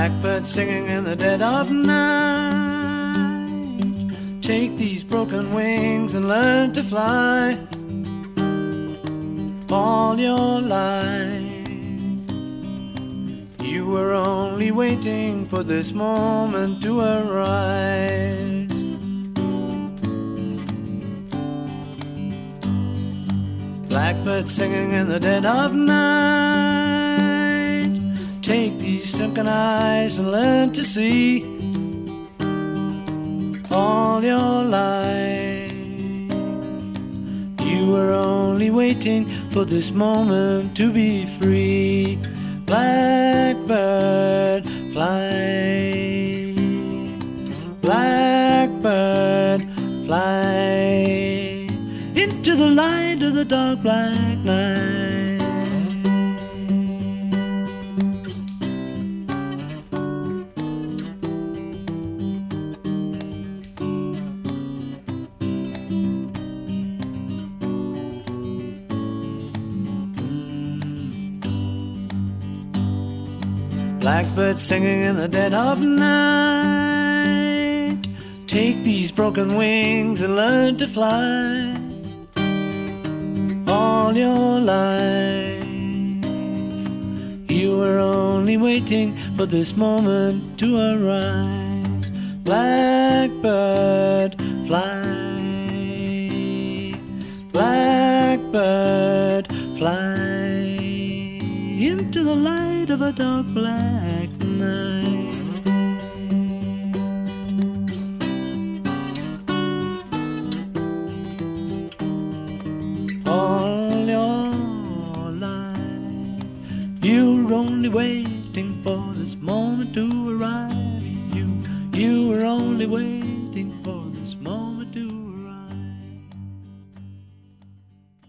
Blackbird singing in the dead of night. Take these broken wings and learn to fly. All your life you were only waiting for this moment to arise. Blackbird singing in the dead of night. Take these sunken eyes and learn to see. All your life you were only waiting for this moment to be free. Blackbird fly, blackbird fly into the light of the dark black night. Blackbird singing in the dead of night. Take these broken wings and learn to fly. All your life you were only waiting for this moment to arise. Blackbird fly, blackbird fly into the light of a dark black night. All your life you were only waiting for this moment to arrive. You were only waiting for this moment to arrive.